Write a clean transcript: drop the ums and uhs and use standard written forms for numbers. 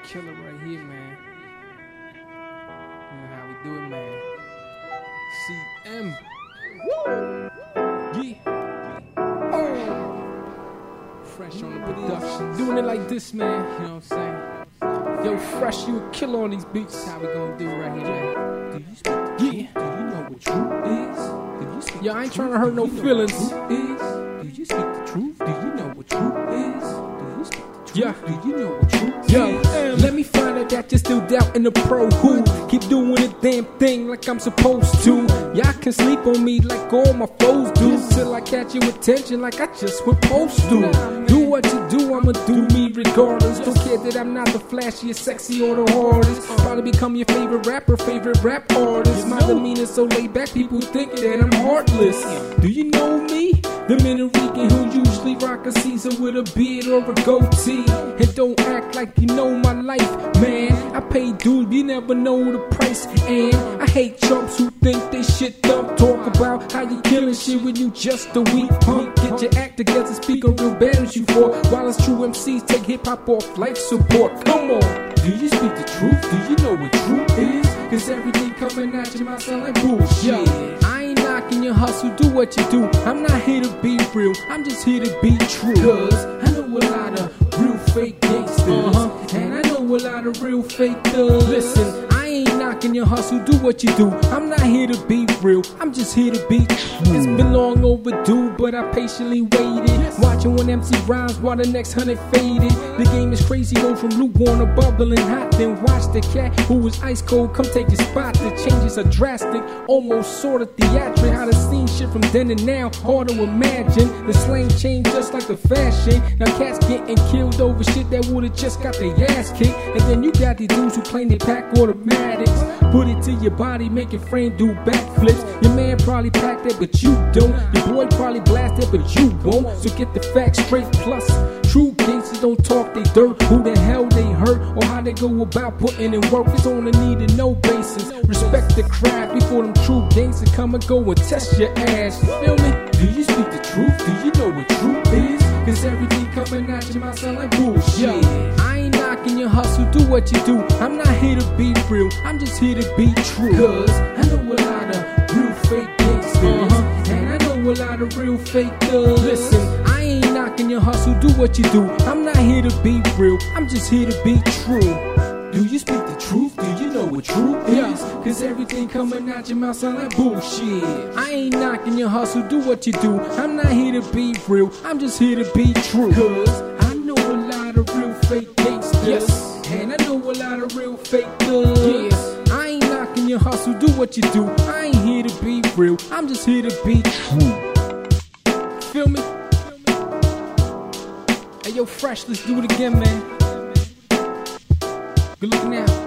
killer right here, man. You know how we do it, man. CM. Yeah. Oh. Fresh on the production. Doing it like this, man. You know what I'm saying? Yo, Fresh, you a killer on these beats. That's how we gonna do it right here, man. Do you speak the truth? Do you know what truth is? Do you speak Yo, I ain't trying to hurt no feelings. Do you speak the truth? Do you know what truth is? Do you speak the truth? Yeah. Do you know what truth Yo, is? let me find out that you're still doubting the pro who keep doing the damn thing like I'm supposed to. Y'all can sleep on me like all my foes do, till I catch your attention like I just was supposed to. Do what you do, I'ma do me regardless. Don't care that I'm not the flashiest, sexy, or the hardest. Probably become your favorite rapper, favorite rap artist. My demeanor's so laid back, people think that I'm heartless. Do you know me? The Minorican who usually rock a Caesar with a beard or a goatee. And don't act like you know my life, man. I pay dues, you never know the price. And I hate chumps who think they shit dumb. Talk about how you killing shit when you just a weak punk. Get your act together, speak a real bad as you for. While it's true MCs take hip-hop off life support. Come on. Do you speak the truth? Do you know what truth is? Cause everything coming at your mouth sound like bullshit. I ain't knocking your hustle, do what you do. I'm not here to be real, I'm just here to be true. Cause I know a lot of real fake gangsters, and I know a lot of real fake thugs. Listen, I ain't knocking your hustle, do what you do. I'm not here to be real, I'm just here to be true. It's been long overdue, but I patiently waited, watching one MC rhymes while the next 100 faded. The game is crazy, go from lukewarm to bubbling hot. Then watch the cat who was ice cold come take his spot. The changes are drastic, almost sort of theatric. How the scene shit from then and now, hard to imagine. The slang changed just like the fashion. Now cats getting killed over shit that would've just got their ass kicked. And then you got these dudes who claim they pack automatics. Put it to your body, make your frame do backflips. Your man probably packed it, but you don't. Your boy probably blasted, but you won't. So get the facts straight. Plus, true gangsters don't talk they dirt. Who the hell they hurt or how they go about putting in work. It's on a need and no basis. Respect the craft before them true gangsters come and go and test your ass. You feel me? Do you speak the truth? Do you know what truth is? Cause everything coming at your mouth sound like bullshit. I ain't knocking your hustle, do what you do. I'm not here to be real, I'm just here to be true. Cause I know a lot of real fake gangsters, and I know a lot of real fake thugs. Listen, I ain't knocking your hustle, do what you do. I'm not here to be real, I'm just here to be true. Do you speak the truth? Do you know what truth is? Cause everything coming out your mouth sound like bullshit. I ain't knocking your hustle, do what you do. I'm not here to be real, I'm just here to be true. Cause I know a lot of real fake gangsters, and I know a lot of real fake thugs. I ain't knocking your hustle, do what you do. I ain't here to be real, I'm just here to be true. Feel me? Hey yo, Fresh, let's do it again, man. Good looking out.